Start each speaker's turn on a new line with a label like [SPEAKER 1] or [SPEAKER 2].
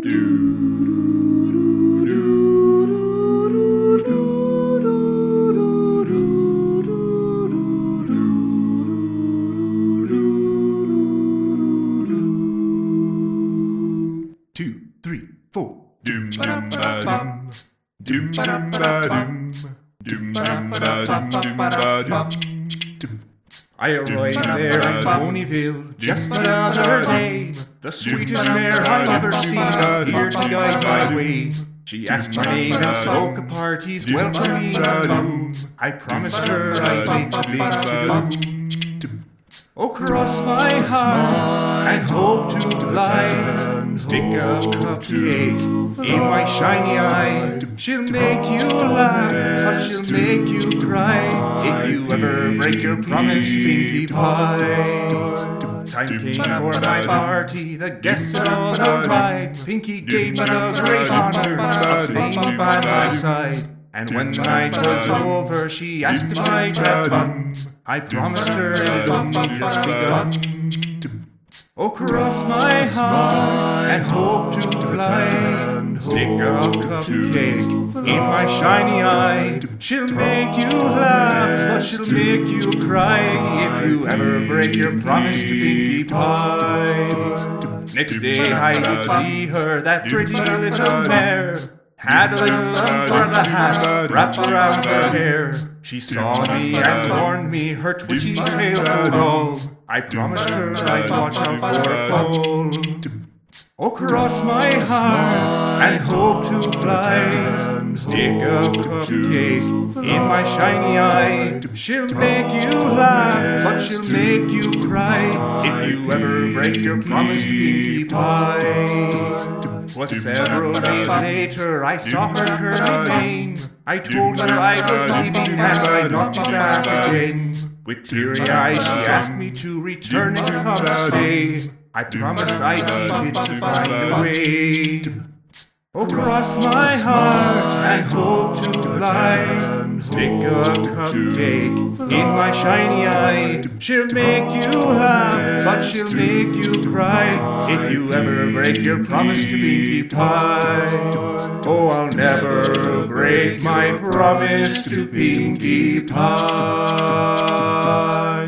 [SPEAKER 1] Two, three, four. Doom dum ba dum. Doom dum ba dum. Doom dum ba dum. Doom ba dum. I arrived there in Ponyville just the other day. The sweetest mare I've ever seen appeared to guide my way. She asked my name and spoke of parties welcoming me. I promised her I'd make the big to-do. Oh, cross my heart and hope to glide. Stick a cupcake in my shiny eye. She'll make you laugh, but she'll make you cry if you ever break your promise, Pinkie Pie. Time came for my party, the guests had all arrived. Pinkie gave me the great honor of staying by my side. And when the night was over, she asked if I'd have fun. I promised her it would just begun. Oh, cross my heart and hope to fly. Stick a cupcake in my shiny eye. She'll make you laugh, but she'll make you cry if you ever break your promise to Pinkie Pie. Next day I did see her, that pretty little mare. Had a little umbrella hat wrapped around her hair. She saw me and warned me her twitchy tail would all. I promised her I'd watch out for a fall. Oh, cross my heart and hope to fly. Stick a cupcake in my shiny eye. She'll make you laugh, but she'll make you cry if you ever break your promise, Pinkie Pie. 'Twas several days later I saw her curly mane. I told her I was leaving and I'd not be back again. With teary eyes she asked me to return and come stay. I promised I'd see fit to find a way. Oh, cross my heart and hope to fly. Stick a cupcake in my shiny eye. She'll make you laugh, but she'll make you cry if you ever break your promise to Pinkie Pie. Oh, I'll never break my promise to Pinkie Pie.